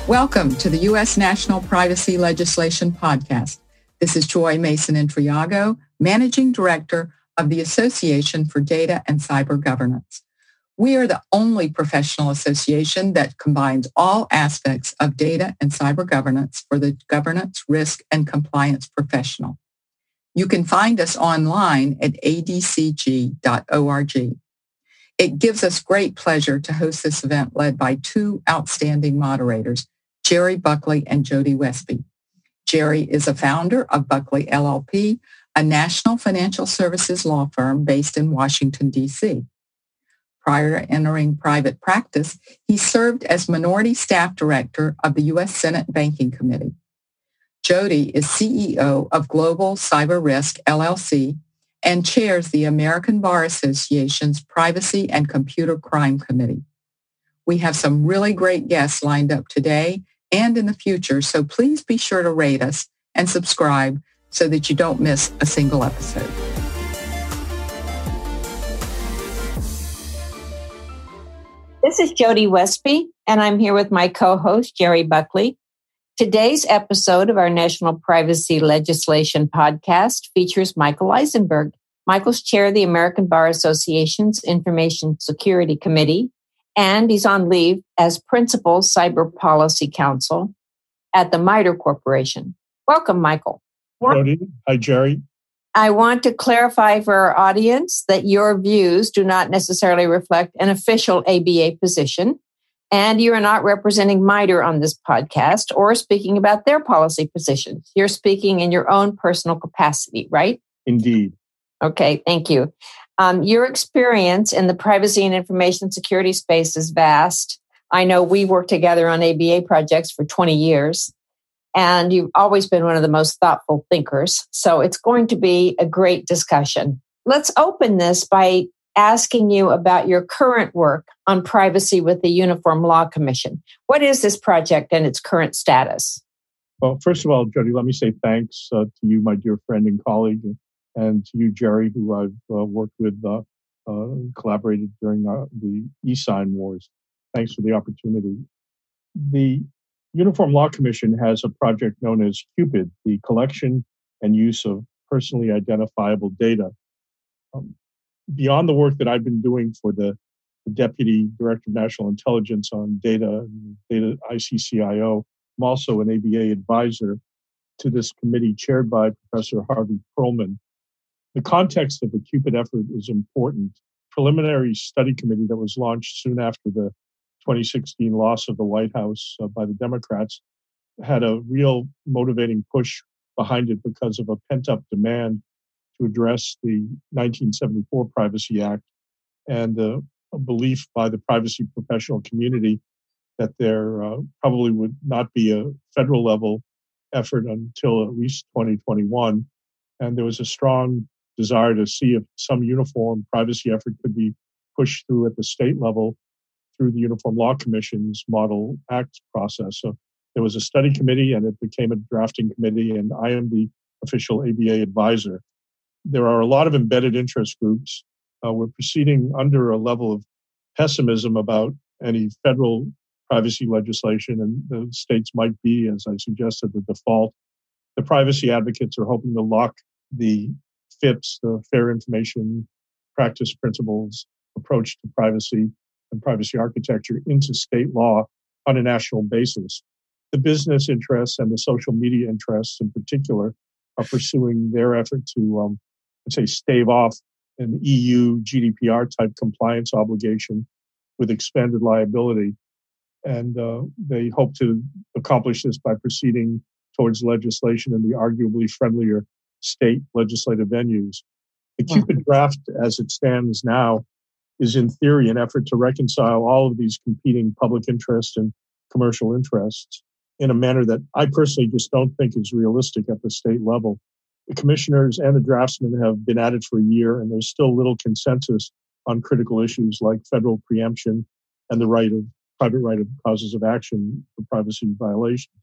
Welcome to the U.S. National Privacy Legislation Podcast. This is Joy Mason-Intriago, Managing Director of the Association for Data and Cyber Governance. We are the only professional association that combines all aspects of data and cyber governance for the governance, risk, and compliance professional. You can find us online at adcg.org. It gives us great pleasure to host this event led by two outstanding moderators, Jerry Buckley and Jody Westby. Jerry is a founder of Buckley LLP, a national financial services law firm based in Washington, D.C. Prior to entering private practice, he served as Minority Staff Director of the U.S. Senate Banking Committee. Jody is CEO of Global Cyber Risk, LLC, and chairs the American Bar Association's Privacy and Computer Crime Committee. We have some really great guests lined up today and in the future, so please be sure to rate us and subscribe so that you don't miss a single episode. This is Jody Westby, and I'm here with my co-host, Jerry Buckley. Today's episode of our National Privacy Legislation podcast features Michael Eisenberg. Michael's chair of the American Bar Association's Information Security Committee, and he's on leave as Principal Cyber Policy Counsel at the MITRE Corporation. Welcome, Michael. Jody. Hi, Jerry. I want to clarify for our audience that your views do not necessarily reflect an official ABA position, and you are not representing MITRE on this podcast or speaking about their policy positions. You're speaking in your own personal capacity, right? Indeed. Okay, thank you. Your experience in the privacy and information security space is vast. I know we worked together on ABA projects for 20 years, and you've always been one of the most thoughtful thinkers. So it's going to be a great discussion. Let's open this by asking you about your current work on privacy with the Uniform Law Commission. What is this project and its current status? Well, first of all, Jody, let me say thanks to you, my dear friend and colleague, and to you, Jerry, who I've worked with, collaborated during the e-sign wars. Thanks for the opportunity. The Uniform Law Commission has a project known as CUPID, the Collection and Use of Personally Identifiable Data. Beyond the work that I've been doing for the Deputy Director of National Intelligence on data ICCIO, I'm also an ABA advisor to this committee chaired by Professor Harvey Perlman. The context of the CUPID effort is important. Preliminary study committee that was launched soon after the 2016 loss of the White House by the Democrats had a real motivating push behind it because of a pent-up demand to address the 1974 Privacy Act and a belief by the privacy professional community that there probably would not be a federal level effort until at least 2021. And there was a strong desire to see if some uniform privacy effort could be pushed through at the state level through the Uniform Law Commission's Model Act process. So there was a study committee and it became a drafting committee, and I am the official ABA advisor. There are a lot of embedded interest groups. We're proceeding under a level of pessimism about any federal privacy legislation, and the states might be, as I suggested, the default. The privacy advocates are hoping to lock the FIPS, the Fair Information Practice Principles approach to privacy and privacy architecture, into state law on a national basis. The business interests and the social media interests in particular are pursuing their effort to, stave off an EU GDPR type compliance obligation with expanded liability. And they hope to accomplish this by proceeding towards legislation in the arguably friendlier state legislative venues. The CUPID draft, as it stands now, is in theory an effort to reconcile all of these competing public interests and commercial interests in a manner that I personally just don't think is realistic at the state level. The commissioners and the draftsmen have been at it for a year, and there's still little consensus on critical issues like federal preemption and the private right of causes of action for privacy violations.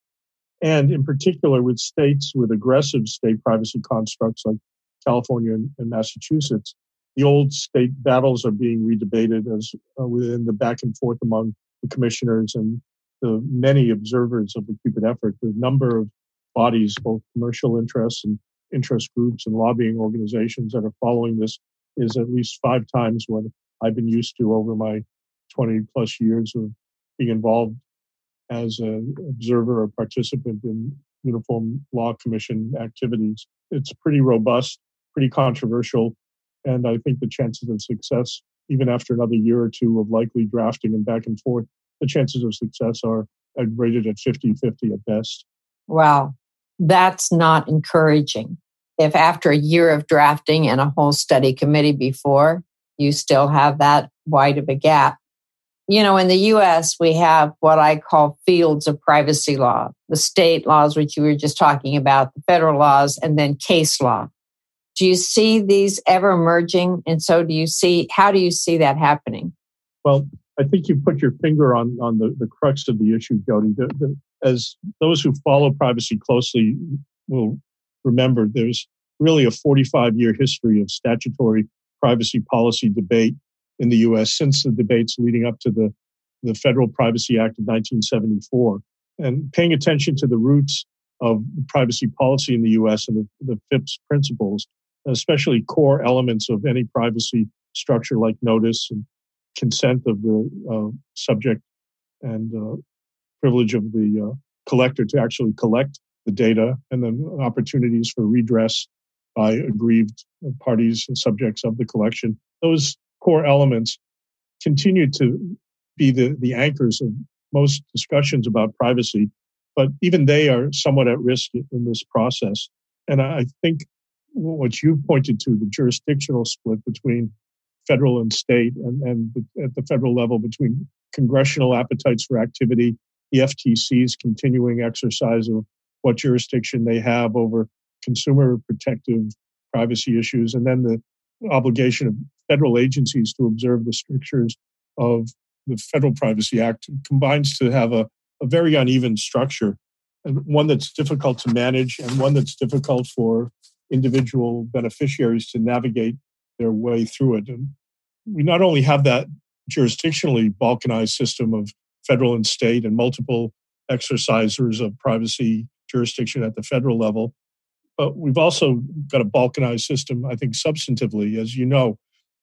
And in particular, with states with aggressive state privacy constructs like California and Massachusetts, the old state battles are being redebated as within the back and forth among the commissioners and the many observers of the Cupid effort, the number of bodies, both commercial interests and interest groups and lobbying organizations that are following this is at least 5 times what I've been used to over my 20 plus years of being involved as an observer or participant in Uniform Law Commission activities. It's pretty robust, pretty controversial, and I think the chances of success, even after another year or two of likely drafting and back and forth, the chances of success are rated at 50-50 at best. Wow, that's not encouraging. If after a year of drafting and a whole study committee before, you still have that wide of a gap. You know, in the U.S., we have what I call fields of privacy law, the state laws, which you were just talking about, the federal laws, and then case law. Do you see these ever emerging? And so how do you see that happening? Well, I think you put your finger on the crux of the issue, Jody. As those who follow privacy closely will remember, there's really a 45-year history of statutory privacy policy debate in the U.S. since the debates leading up to the Federal Privacy Act of 1974. And paying attention to the roots of privacy policy in the U.S. and the FIPS principles, especially core elements of any privacy structure like notice and consent of the subject and privilege of the collector to actually collect the data, and then opportunities for redress by aggrieved parties and subjects of the collection. Those core elements continue to be the anchors of most discussions about privacy, but even they are somewhat at risk in this process. And I think what you pointed to, the jurisdictional split between federal and state, and at the federal level between congressional appetites for activity, the FTC's continuing exercise of what jurisdiction they have over consumer protective privacy issues, and then the obligation of federal agencies to observe the strictures of the Federal Privacy Act combines to have a very uneven structure, and one that's difficult to manage and one that's difficult for individual beneficiaries to navigate their way through it. And we not only have that jurisdictionally balkanized system of federal and state and multiple exercisers of privacy jurisdiction at the federal level, but we've also got a balkanized system, I think, substantively. As you know,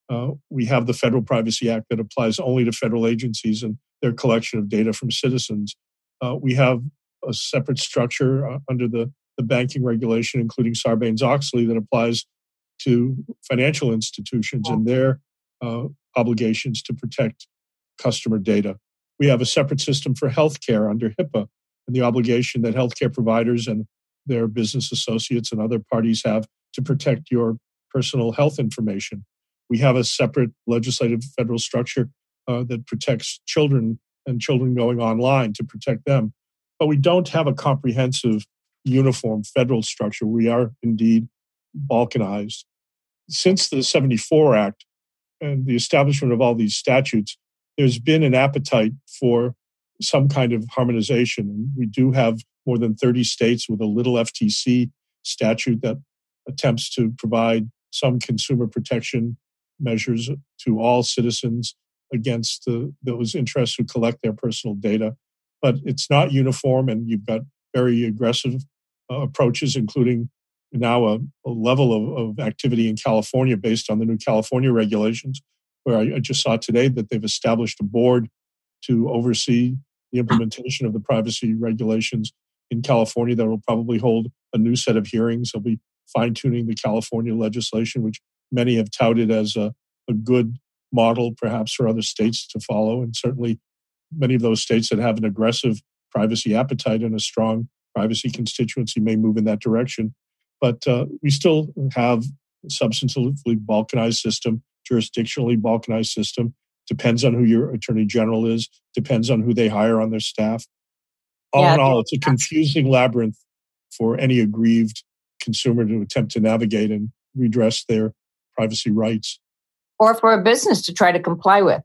we have the Federal Privacy Act that applies only to federal agencies and their collection of data from citizens. We have a separate structure under the banking regulation, including Sarbanes-Oxley, that applies to financial institutions and their obligations to protect customer data. We have a separate system for healthcare under HIPAA and the obligation that healthcare providers and their business associates and other parties have to protect your personal health information. We have a separate legislative federal structure that protects children and children going online to protect them. But we don't have a comprehensive, uniform federal structure. We are indeed balkanized. Since the 74 Act and the establishment of all these statutes, there's been an appetite for some kind of harmonization. We do have more than 30 states with a little FTC statute that attempts to provide some consumer protection measures to all citizens against those interests who collect their personal data. But it's not uniform, and you've got very aggressive approaches, including now a level of activity in California based on the new California regulations, where I just saw today that they've established a board to oversee the implementation of the privacy regulations in California that will probably hold a new set of hearings. They'll be fine-tuning the California legislation, which many have touted as a good model perhaps for other states to follow. And certainly many of those states that have an aggressive privacy appetite and a strong privacy constituency may move in that direction. But we still have a substantively balkanized system, jurisdictionally balkanized system. Depends on who your attorney general is, depends on who they hire on their staff. All in all, it's a confusing labyrinth for any aggrieved consumer to attempt to navigate and redress their privacy rights. Or for a business to try to comply with.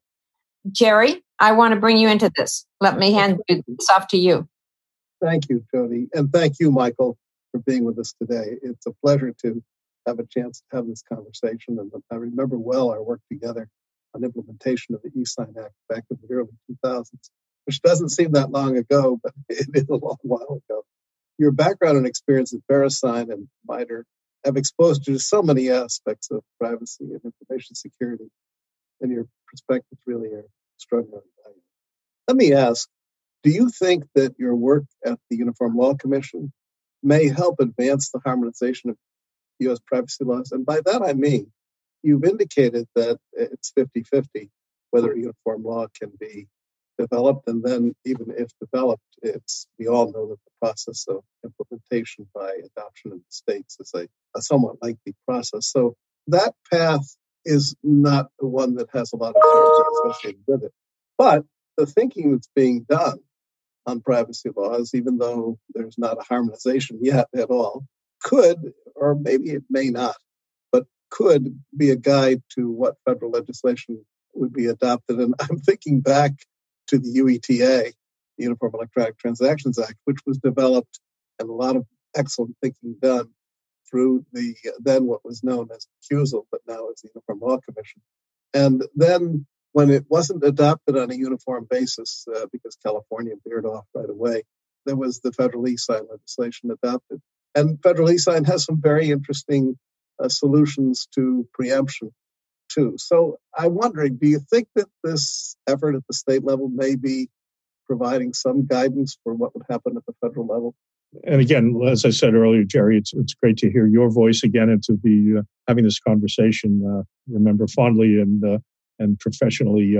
Jerry, I want to bring you into this. Let me hand this off to you. Thank you, Jody. And thank you, Michael, for being with us today. It's a pleasure to have a chance to have this conversation. And I remember well our work together on implementation of the eSign Act back in the early 2000s. which doesn't seem that long ago, but it is a long while ago. Your background and experience at VeriSign and MITRE have exposed you to so many aspects of privacy and information security, and your perspectives really are extraordinarily valuable. Let me ask, do you think that your work at the Uniform Law Commission may help advance the harmonization of U.S. privacy laws? And by that I mean, you've indicated that it's 50-50 whether a uniform law can be developed, and then even if developed, we all know that the process of implementation by adoption in the states is a somewhat lengthy process. So that path is not the one that has a lot of certainty associated with it. But the thinking that's being done on privacy laws, even though there's not a harmonization yet at all, could, or maybe it may not, but could be a guide to what federal legislation would be adopted. And I'm thinking back to the UETA, the Uniform Electronic Transactions Act, which was developed and a lot of excellent thinking done through the then what was known as CUSL, but now as the Uniform Law Commission. And then when it wasn't adopted on a uniform basis, because California veered off right away, there was the federal e-sign legislation adopted. And federal e-sign has some very interesting solutions to preemption, too. So I'm wondering, do you think that this effort at the state level may be providing some guidance for what would happen at the federal level? And again, as I said earlier, Jerry, it's great to hear your voice again and to be having this conversation. Remember fondly and professionally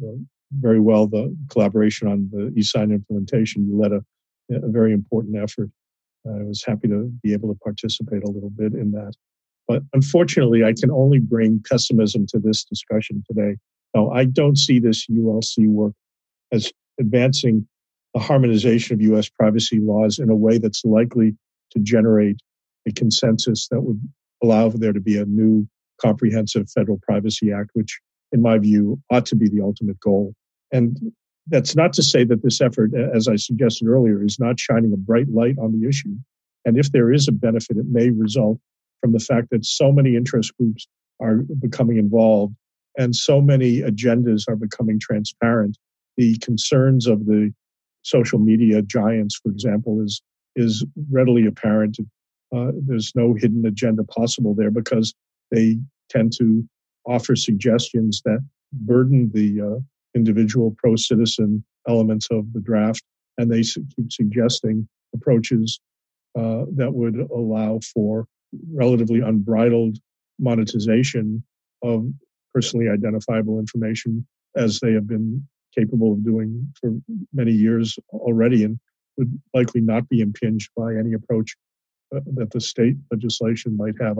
very well the collaboration on the e-sign implementation. You led a very important effort. I was happy to be able to participate a little bit in that. But unfortunately, I can only bring pessimism to this discussion today. Now, I don't see this ULC work as advancing the harmonization of U.S. privacy laws in a way that's likely to generate a consensus that would allow for there to be a new comprehensive Federal Privacy Act, which, in my view, ought to be the ultimate goal. And that's not to say that this effort, as I suggested earlier, is not shining a bright light on the issue. And if there is a benefit, it may result from the fact that so many interest groups are becoming involved and so many agendas are becoming transparent. The concerns of the social media giants, for example, is readily apparent. There's no hidden agenda possible there because they tend to offer suggestions that burden the individual pro-citizen elements of the draft, and they keep suggesting approaches that would allow for relatively unbridled monetization of personally identifiable information, as they have been capable of doing for many years already, and would likely not be impinged by any approach that the state legislation might have.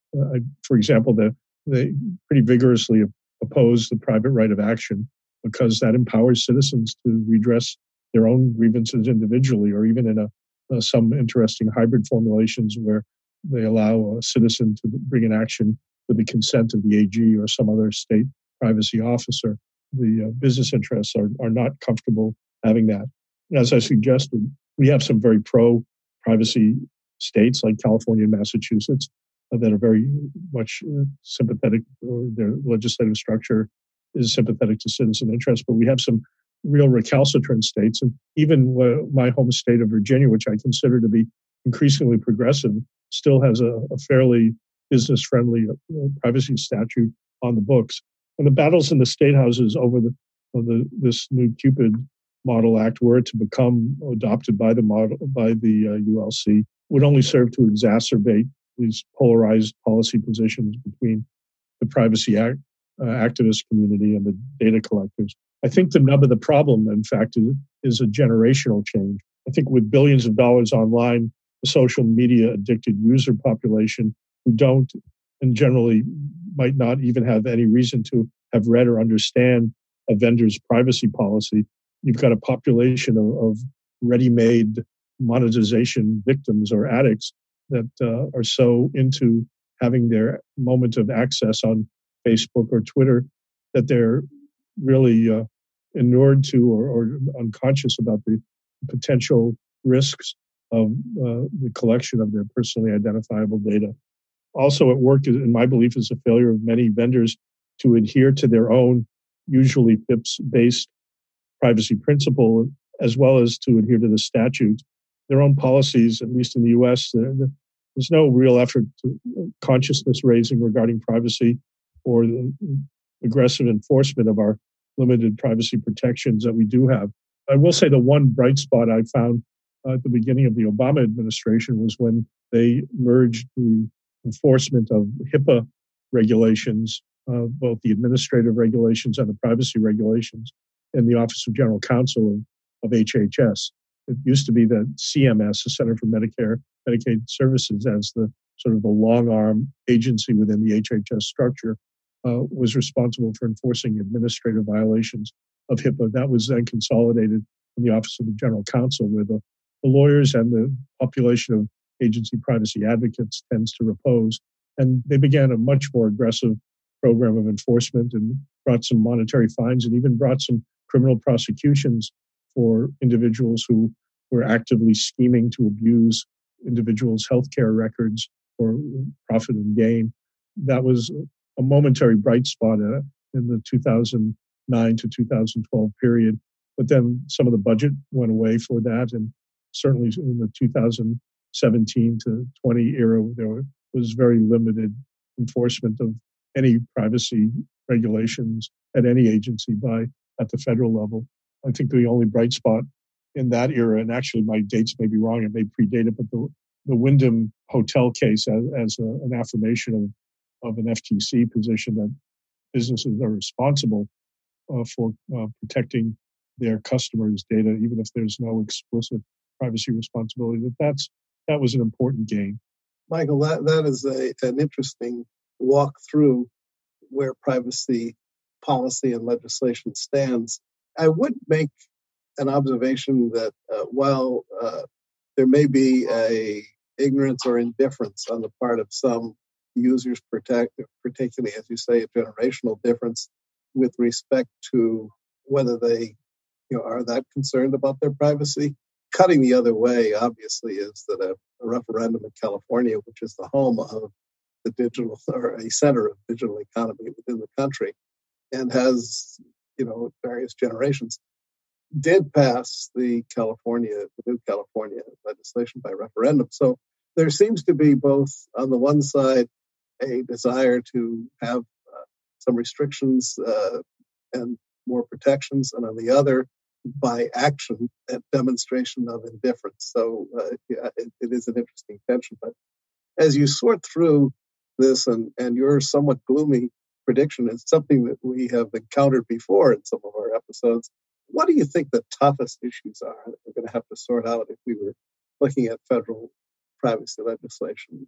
For example, they pretty vigorously oppose the private right of action because that empowers citizens to redress their own grievances individually, or even in some interesting hybrid formulations where they allow a citizen to bring an action with the consent of the AG or some other state privacy officer. The business interests are not comfortable having that. As I suggested, we have some very pro-privacy states like California and Massachusetts that are very much sympathetic, or their legislative structure is sympathetic to citizen interests. But we have some real recalcitrant states, and even my home state of Virginia, which I consider to be increasingly progressive, still has a fairly business-friendly privacy statute on the books. And the battles in the state houses over this new Cupid Model Act, were it to become adopted by the ULC, would only serve to exacerbate these polarized policy positions between the privacy activist community and the data collectors. I think the nub of the problem, in fact, is a generational change. I think with billions of dollars online, the social media addicted user population who don't, and generally might not even have any reason to have read or understand a vendor's privacy policy, you've got a population of ready-made monetization victims or addicts that are so into having their moment of access on Facebook or Twitter that they're really inured to or unconscious about the potential risks of the collection of their personally identifiable data. Also at work, in my belief, is a failure of many vendors to adhere to their own, usually FIPS-based privacy principle, as well as to adhere to the statute. Their own policies, at least in the US, there's no real effort to consciousness raising regarding privacy or the aggressive enforcement of our limited privacy protections that we do have. I will say the one bright spot I found at the beginning of the Obama administration was when they merged the enforcement of HIPAA regulations, both the administrative regulations and the privacy regulations, in the Office of General Counsel of HHS. It used to be that CMS, the Center for Medicaid Services, as the sort of the long arm agency within the HHS structure, was responsible for enforcing administrative violations of HIPAA. That was then consolidated in the Office of the General Counsel, where the lawyers and the population of agency privacy advocates tends to repose. And they began a much more aggressive program of enforcement and brought some monetary fines and even brought some criminal prosecutions for individuals who were actively scheming to abuse individuals' healthcare records for profit and gain. That was a momentary bright spot in the 2009 to 2012 period. But then some of the budget went away for that. And certainly in the 2017 to 20 era, there was very limited enforcement of any privacy regulations at any agency at the federal level. I think the only bright spot in that era, and actually my dates may be wrong, it may predate it, but the Wyndham Hotel case as an affirmation of an FTC position that businesses are responsible for protecting their customers' data, even if there's no explicit privacy responsibility. That was an important gain. Michael, that is an interesting walk through where privacy policy and legislation stands. I would make an observation that while there may be a ignorance or indifference on the part of some users, particularly, as you say, a generational difference with respect to whether they are that concerned about their privacy. Cutting the other way, obviously, is that a referendum in California, which is the home of the digital, or a center of digital economy within the country, and has, various generations, did pass the new California legislation by referendum. So there seems to be both, on the one side, a desire to have some restrictions and more protections, and on the other, by action, a demonstration of indifference. So it is an interesting tension. But as you sort through this, and your somewhat gloomy prediction is something that we have encountered before in some of our episodes, what do you think the toughest issues are that we're going to have to sort out if we were looking at federal privacy legislation?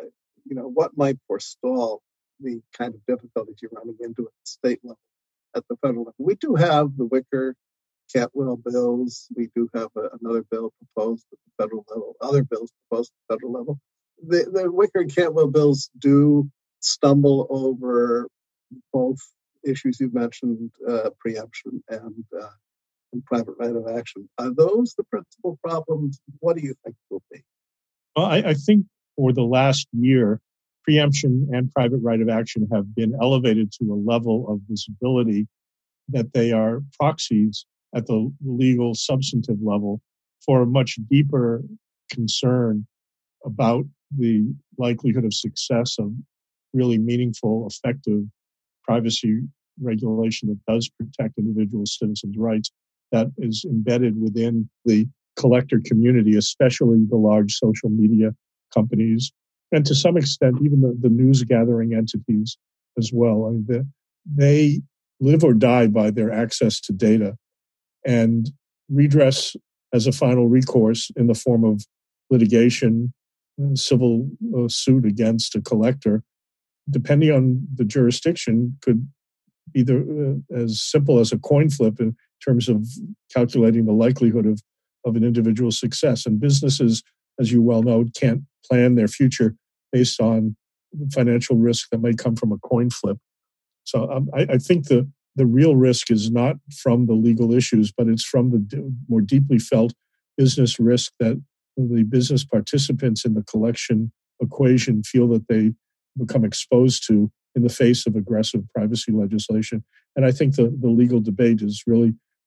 What might forestall the kind of difficulties you're running into at the state level, at the federal level? We do have the Wicker Cantwell bills. We do have another bill proposed at the federal level, other bills proposed at the federal level. The Wicker and Cantwell bills do stumble over both issues you've mentioned, preemption and private right of action. Are those the principal problems? What do you think will be? Well, I think for the last year, preemption and private right of action have been elevated to a level of visibility that they are proxies at the legal substantive level for a much deeper concern about the likelihood of success of really meaningful, effective privacy regulation that does protect individual citizens' rights, that is embedded within the collector community, especially the large social media companies, and to some extent, even the news gathering entities as well. I mean, they live or die by their access to data, and redress as a final recourse in the form of litigation, civil suit against a collector, depending on the jurisdiction, could either as simple as a coin flip in terms of calculating the likelihood of an individual's success. And businesses, as you well know, can't plan their future based on the financial risk that may come from a coin flip. So I think the real risk is not from the legal issues, but it's from the more deeply felt business risk that the business participants in the collection equation feel that they become exposed to in the face of aggressive privacy legislation. And I think the legal debate is really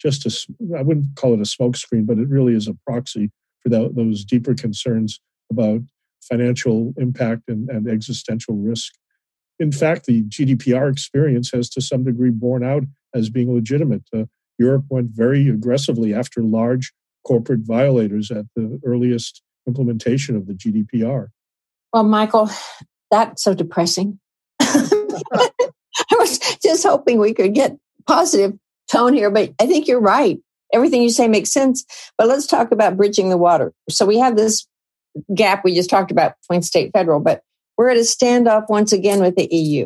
just I wouldn't call it a smokescreen, but it really is a proxy for those deeper concerns about financial impact and existential risk. In fact, the GDPR experience has to some degree borne out as being legitimate. Europe went very aggressively after large corporate violators at the earliest implementation of the GDPR. Well, Michael, that's so depressing. I was just hoping we could get positive tone here, but I think you're right. Everything you say makes sense. But let's talk about bridging the water. So we have this gap we just talked about between state federal, but we're at a standoff once again with the EU.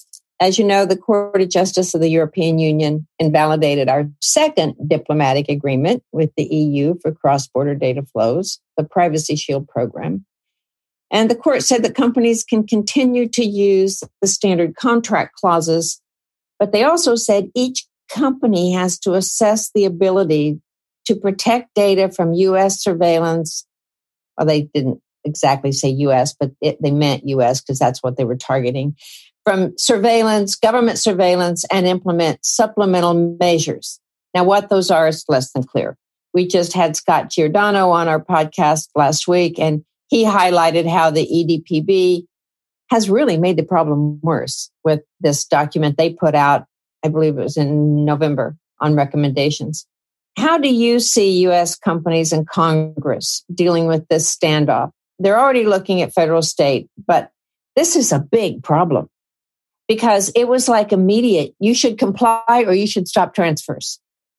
As you know, the Court of Justice of the European Union invalidated our second diplomatic agreement with the EU for cross-border data flows, the Privacy Shield program. And the court said that companies can continue to use the standard contract clauses, but they also said each company has to assess the ability to protect data from U.S. surveillance. Well, they didn't exactly say U.S., but they meant U.S. because that's what they were targeting. From surveillance, government surveillance, and implement supplemental measures. Now, what those are is less than clear. We just had Scott Giordano on our podcast last week, and he highlighted how the EDPB has really made the problem worse with this document they put out, I believe it was in November, on recommendations. How do you see U.S. companies and Congress dealing with this standoff? They're already looking at federal state, but this is a big problem because it was like immediate. You should comply or you should stop transfers.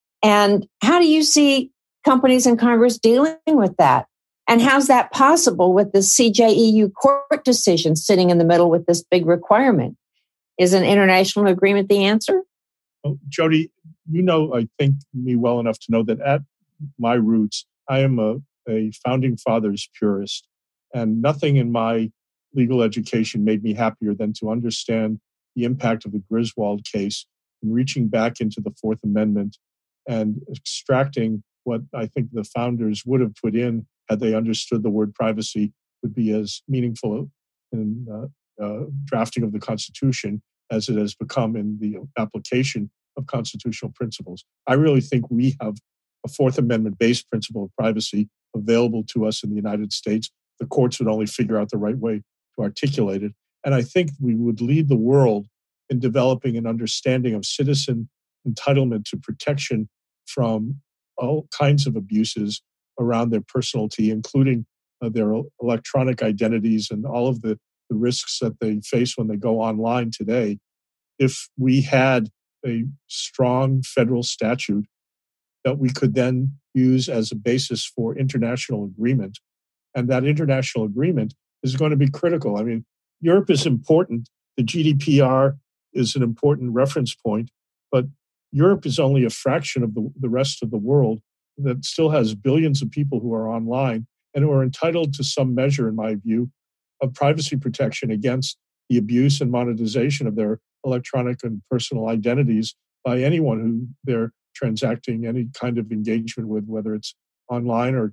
And how do you see companies and Congress dealing with that? And how's that possible with the CJEU court decision sitting in the middle with this big requirement? Is an international agreement the answer? Well, Jody, you know, I think me well enough to know that at my roots, I am a founding fathers purist, and nothing in my legal education made me happier than to understand the impact of the Griswold case in reaching back into the Fourth Amendment and extracting what I think the founders would have put in had they understood the word privacy would be as meaningful in drafting of the Constitution as it has become in the application of constitutional principles. I really think we have a Fourth Amendment-based principle of privacy available to us in the United States. The courts would only figure out the right way to articulate it. And I think we would lead the world in developing an understanding of citizen entitlement to protection from all kinds of abuses around their personality, including their electronic identities and all of the risks that they face when they go online today. If we had a strong federal statute that we could then use as a basis for international agreement, and that international agreement is going to be critical. I mean, Europe is important. The GDPR is an important reference point, but Europe is only a fraction of the rest of the world that still has billions of people who are online and who are entitled to some measure, in my view, of privacy protection against the abuse and monetization of their electronic and personal identities by anyone who they're transacting any kind of engagement with, whether it's online or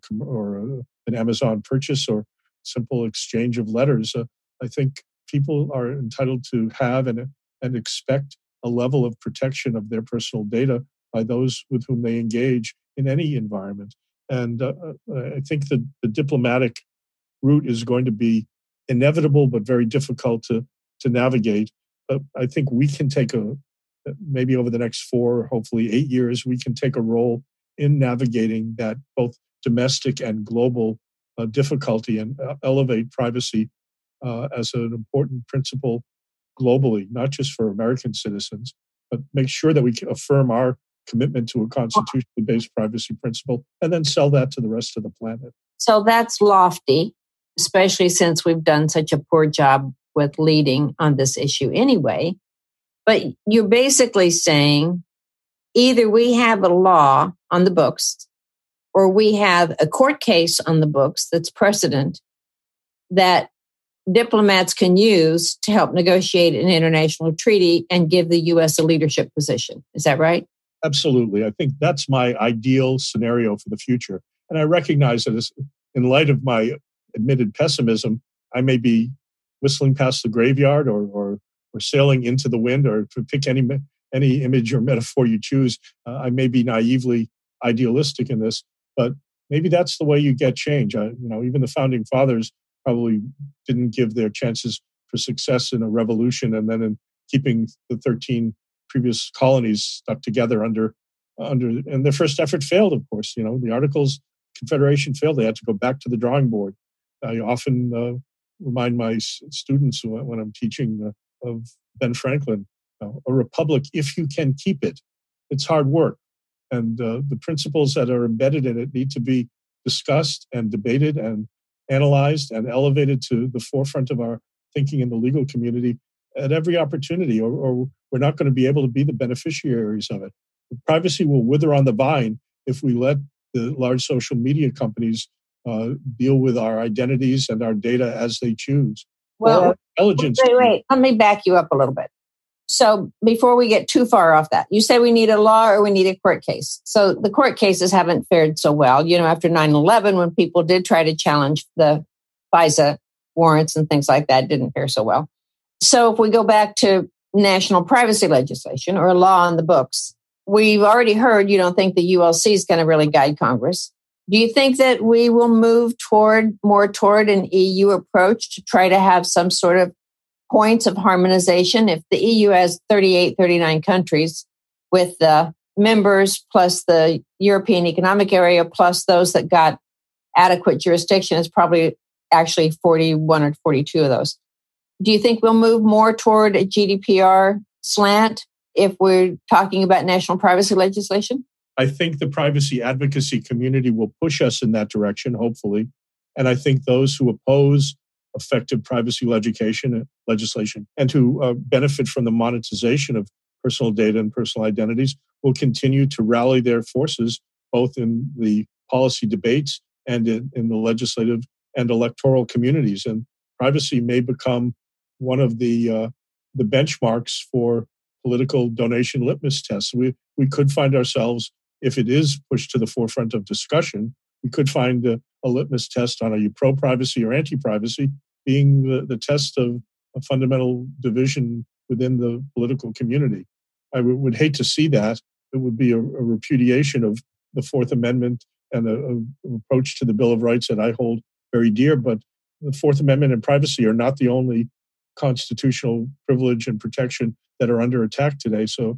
an Amazon purchase or simple exchange of letters. I think people are entitled to have and expect a level of protection of their personal data by those with whom they engage in any environment. And I think that the diplomatic route is going to be inevitable, but very difficult to navigate. But I think we can take maybe over the next 4, hopefully 8 years, we can take a role in navigating that both domestic and global difficulty and elevate privacy as an important principle globally, not just for American citizens, but make sure that we can affirm our commitment to a constitutionally based privacy principle and then sell that to the rest of the planet. So that's lofty, especially since we've done such a poor job with leading on this issue anyway. But you're basically saying either we have a law on the books or we have a court case on the books that's precedent that diplomats can use to help negotiate an international treaty and give the U.S. a leadership position. Is that right? Absolutely. I think that's my ideal scenario for the future. And I recognize that in light of my admitted pessimism, I may be whistling past the graveyard or sailing into the wind, or to pick any any image or metaphor you choose. I may be naively idealistic in this, but maybe that's the way you get change. Even the founding fathers probably didn't give their chances for success in a revolution and then in keeping the 13 previous colonies stuck together under, and their first effort failed, of course. The Articles of Confederation failed. They had to go back to the drawing board. I often remind my students when I'm teaching of Ben Franklin, a republic, if you can keep it, it's hard work. And the principles that are embedded in it need to be discussed and debated and analyzed and elevated to the forefront of our thinking in the legal community at every opportunity, or we're not going to be able to be the beneficiaries of it. Privacy will wither on the vine if we let the large social media companies deal with our identities and our data as they choose. Well, intelligence. Wait. Let me back you up a little bit. So before we get too far off that, you say we need a law or we need a court case. So the court cases haven't fared so well. After 9/11, when people did try to challenge the FISA warrants and things like that, didn't fare so well. So if we go back to national privacy legislation or a law on the books, we've already heard you don't think the ULC is going to really guide Congress. Do you think that we will move more toward an EU approach to try to have some sort of points of harmonization? If the EU has 38, 39 countries with the members plus the European Economic Area plus those that got adequate jurisdiction, it's probably actually 41 or 42 of those. Do you think we'll move more toward a GDPR slant if we're talking about national privacy legislation? I think the privacy advocacy community will push us in that direction, hopefully. And I think those who oppose effective privacy legislation and who benefit from the monetization of personal data and personal identities will continue to rally their forces, both in the policy debates and in the legislative and electoral communities. And privacy may become one of the benchmarks for political donation litmus tests. We could find ourselves, if it is pushed to the forefront of discussion, we could find a litmus test on are you pro-privacy or anti-privacy being the test of a fundamental division within the political community. I would hate to see that. It would be a repudiation of the Fourth Amendment and an approach to the Bill of Rights that I hold very dear. But the Fourth Amendment and privacy are not the only constitutional privilege and protection that are under attack today. So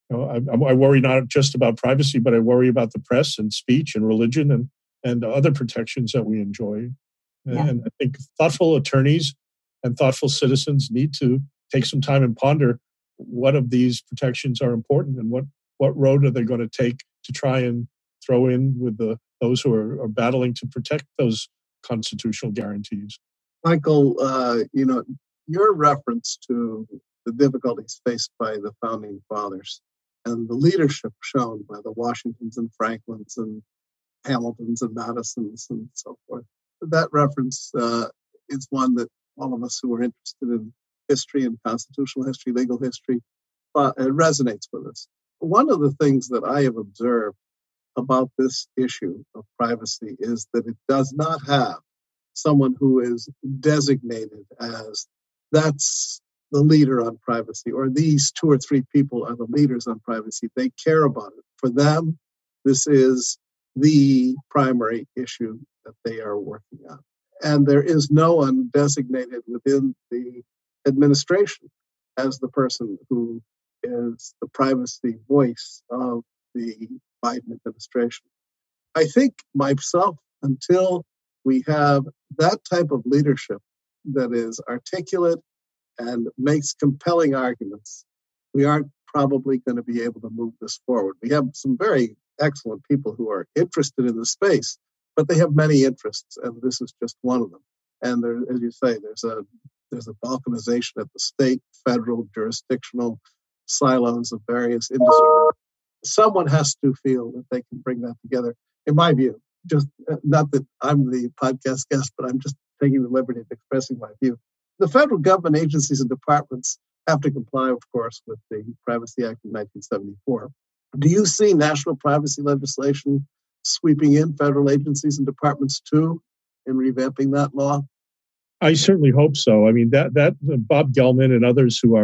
I worry not just about privacy, but I worry about the press and speech and religion and other protections that we enjoy. Yeah. And I think thoughtful attorneys and thoughtful citizens need to take some time and ponder what of these protections are important and what road are they going to take to try and throw in with those who are battling to protect those constitutional guarantees. Michael, your reference to the difficulties faced by the founding fathers and the leadership shown by the Washingtons and Franklins and Hamiltons and Madisons and so forth, that reference is one that all of us who are interested in history and constitutional history, legal history, it resonates with us. One of the things that I have observed about this issue of privacy is that it does not have someone who is designated as that's the leader on privacy, or these two or three people are the leaders on privacy. They care about it. For them, this is the primary issue that they are working on. And there is no one designated within the administration as the person who is the privacy voice of the Biden administration. I think myself, until we have that type of leadership that is articulate and makes compelling arguments, we aren't probably going to be able to move this forward. We have some very excellent people who are interested in the space, but they have many interests, and this is just one of them. And there, as you say, there's a balkanization at the state, federal, jurisdictional silos of various industries. Someone has to feel that they can bring that together, in my view. Just not that I'm the podcast guest, but I'm just taking the liberty of expressing my view. The federal government agencies and departments have to comply, of course, with the Privacy Act of 1974. Do you see national privacy legislation sweeping in federal agencies and departments too in revamping that law? I certainly hope so. I mean, that Bob Gelman and others who are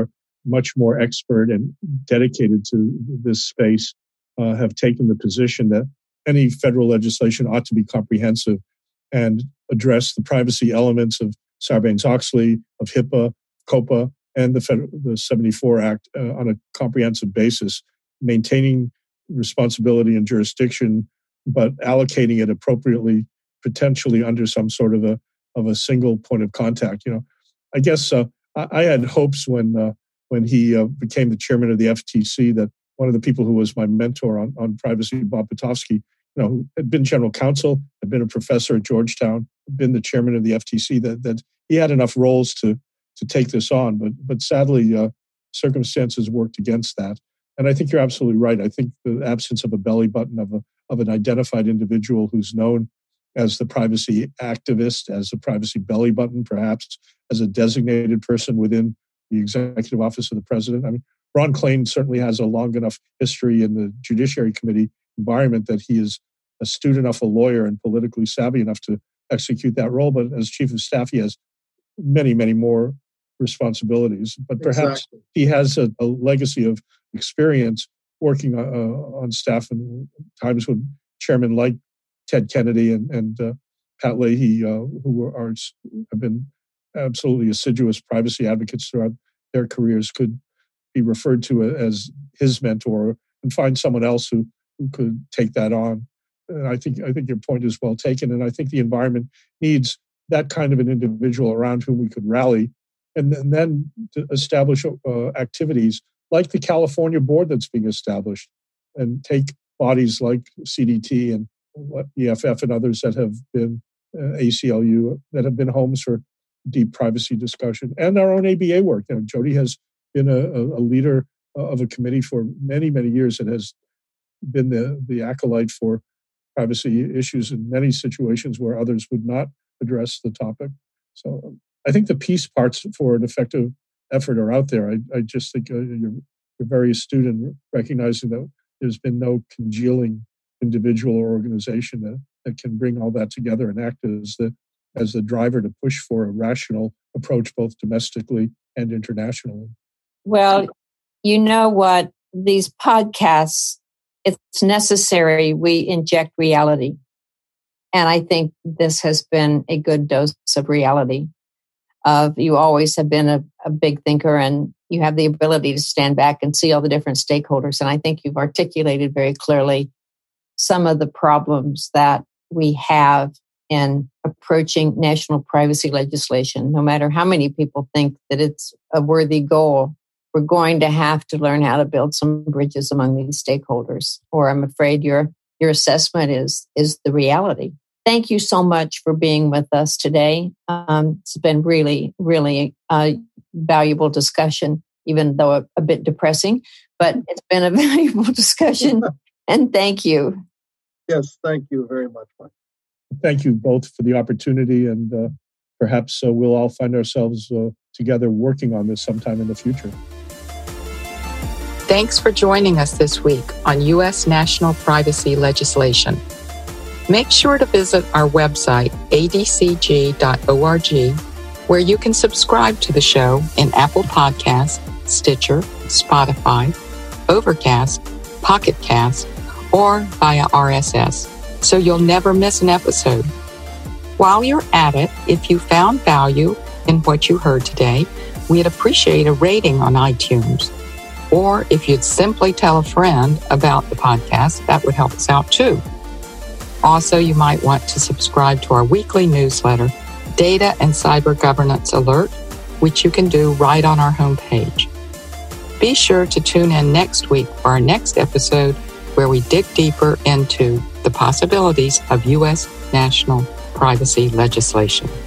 much more expert and dedicated to this space, have taken the position that any federal legislation ought to be comprehensive and address the privacy elements of Sarbanes-Oxley, of HIPAA, COPA, and the 74 Act on a comprehensive basis, maintaining responsibility and jurisdiction, but allocating it appropriately, potentially under some sort of a single point of contact. I guess I had hopes when he became the chairman of the FTC that one of the people who was my mentor on privacy, Bob Pitofsky, who had been general counsel, had been a professor at Georgetown, been the chairman of the FTC, that he had enough roles to take this on. But sadly, circumstances worked against that. And I think you're absolutely right. I think the absence of a belly button of an identified individual who's known as the privacy activist, as a privacy belly button, perhaps as a designated person within the executive office of the president. I mean, Ron Klain certainly has a long enough history in the Judiciary Committee environment that he is astute enough a lawyer and politically savvy enough to execute that role. But as chief of staff, he has many, many more responsibilities. But perhaps he has a legacy of experience working on staff in times when chairmen like Ted Kennedy and Pat Leahy, who have been absolutely assiduous privacy advocates throughout their careers, could be referred to as his mentor, and find someone else who could take that on. And I think your point is well taken. And I think the environment needs that kind of an individual around whom we could rally, and then to establish activities like the California board that's being established, and take bodies like CDT and EFF and others that have been ACLU, that have been homes for deep privacy discussion, and our own ABA work. Jody has been a leader of a committee for many, many years and has been the acolyte for privacy issues in many situations where others would not address the topic. So I think the piece parts for an effective effort are out there. I just think you're very astute in recognizing that there's been no congealing individual or organization that can bring all that together and act as the driver to push for a rational approach, both domestically and internationally. Well, you know what? These podcasts, it's necessary we inject reality. And I think this has been a good dose of reality. You always have been a big thinker, and you have the ability to stand back and see all the different stakeholders. And I think you've articulated very clearly some of the problems that we have in approaching national privacy legislation. No matter how many people think that it's a worthy goal, we're going to have to learn how to build some bridges among these stakeholders, or I'm afraid your assessment is the reality. Thank you so much for being with us today. It's been really, really valuable discussion, even though a bit depressing, but it's been a valuable discussion. And thank you. Yes, thank you very much, Mike. Thank you both for the opportunity, and perhaps we'll all find ourselves together working on this sometime in the future. Thanks for joining us this week on U.S. national privacy legislation. Make sure to visit our website, adcg.org, where you can subscribe to the show in Apple Podcasts, Stitcher, Spotify, Overcast, Pocket Cast, or via RSS, so you'll never miss an episode. While you're at it, if you found value in what you heard today, we'd appreciate a rating on iTunes. Or if you'd simply tell a friend about the podcast, that would help us out too. Also, you might want to subscribe to our weekly newsletter, Data and Cyber Governance Alert, which you can do right on our homepage. Be sure to tune in next week for our next episode, where we dig deeper into the possibilities of U.S. national privacy legislation.